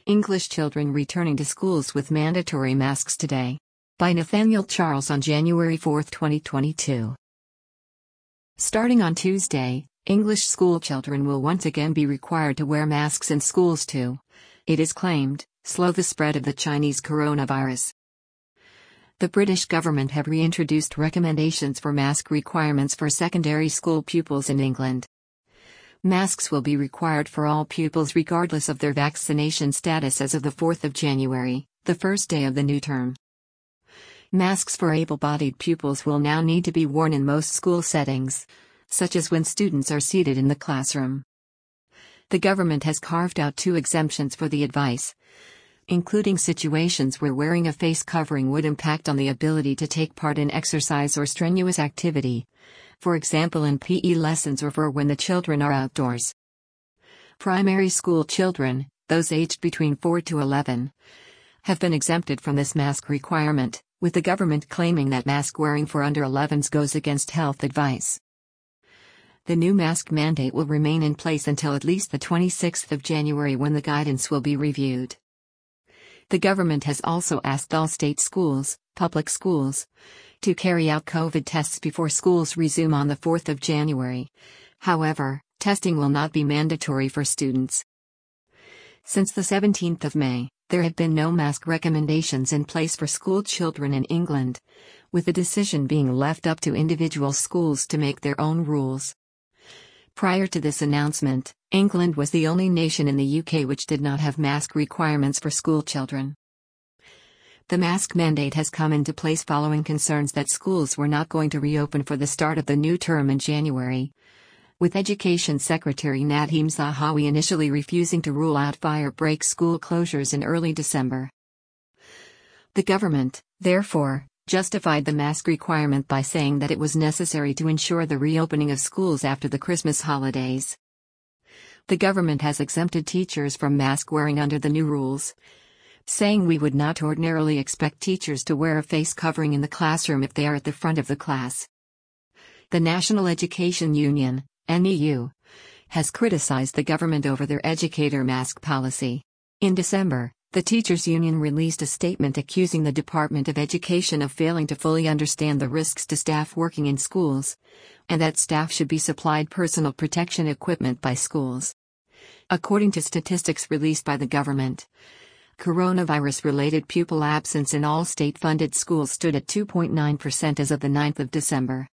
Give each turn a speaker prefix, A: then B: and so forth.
A: English children returning to schools with mandatory masks today. By Nathaniel Charles on January 4, 2022. Starting on Tuesday, English school children will once again be required to wear masks in schools to, it is claimed, slow the spread of the Chinese coronavirus. The British government have reintroduced recommendations for mask requirements for secondary school pupils in England. Masks will be required for all pupils regardless of their vaccination status as of the 4th of January, the first day of the new term. Masks for able-bodied pupils will now need to be worn in most school settings, such as when students are seated in the classroom. The government has carved out 2 exemptions for the advice, including situations where wearing a face covering would impact on the ability to take part in exercise or strenuous activity, for example in PE lessons or for when the children are outdoors. Primary school children, those aged between 4 to 11, have been exempted from this mask requirement, with the government claiming that mask wearing for under 11s goes against health advice. The new mask mandate will remain in place until at least the 26th of January when the guidance will be reviewed. The government has also asked all state schools, public schools, to carry out COVID tests before schools resume on the 4th of January. However, testing will not be mandatory for students. Since the 17th of May, there have been no mask recommendations in place for school children in England, with the decision being left up to individual schools to make their own rules. Prior to this announcement, England was the only nation in the UK which did not have mask requirements for school children. The mask mandate has come into place following concerns that schools were not going to reopen for the start of the new term in January, with Education Secretary Nadhim Zahawi initially refusing to rule out fire-break school closures in early December. The government, therefore, justified the mask requirement by saying that it was necessary to ensure the reopening of schools after the Christmas holidays. The government has exempted teachers from mask wearing under the new rules, saying we would not ordinarily expect teachers to wear a face covering in the classroom if they are at the front of the class. The National Education Union, NEU, has criticized the government over their educator mask policy. In December, the teachers' union released a statement accusing the Department of Education of failing to fully understand the risks to staff working in schools, and that staff should be supplied personal protection equipment by schools. According to statistics released by the government, coronavirus-related pupil absence in all state-funded schools stood at 2.9% as of the 9th of December.